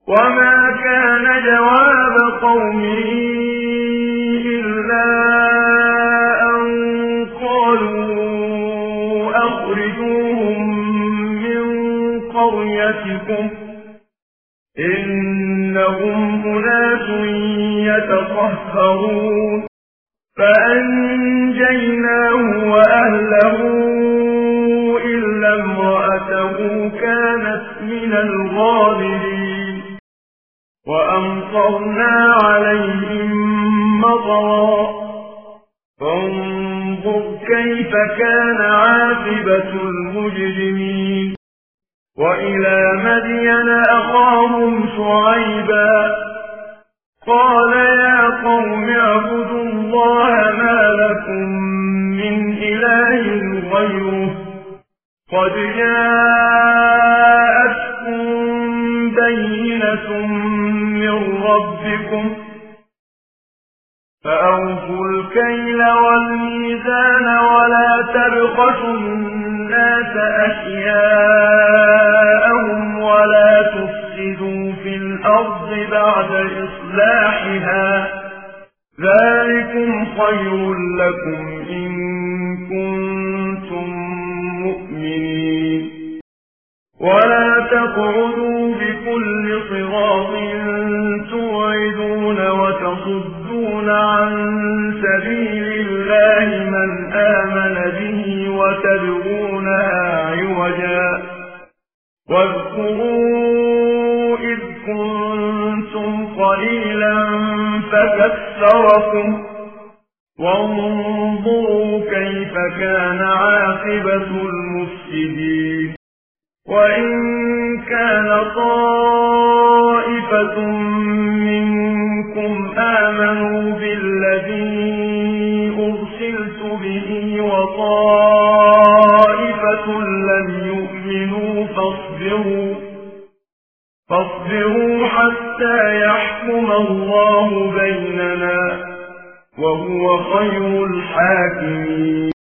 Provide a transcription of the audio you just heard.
وما كان جواب قومه إلا أن قالوا أخرجوهم من قريتكم إنهم أناس يتطهرون فأنجيناه وأهله إلا امرأته كانت من الغابرين وأمطرنا عليهم مطرا فانظر كيف كان عاقبة المجرمين وإلى مدين أخاهم شعيبا قال يا قوم اعبدوا الله ما لكم من إله غيره قد جاءتكم بينة من ربكم فأوفوا الكيل والميزان ولا تبخسوا الناس أشياءهم ولا تفسدوا في الأرض بعد إصلاحها ذلكم خير لكم إن كنتم مؤمنين ولا تقعدوا بكل صراط توعدون وتصدون عن سبيل الله من آمن به وتبغونها عوجا واذكروا إذ كنتم قليلا فكثركم وانظروا كيف كان عاقبة المفسدين وإن كان طائفة منكم آمنوا بالذي أرسلت به وطائفة لم يؤمنوا فاصبروا حتى يحكم الله بيننا وهو خير الحاكمين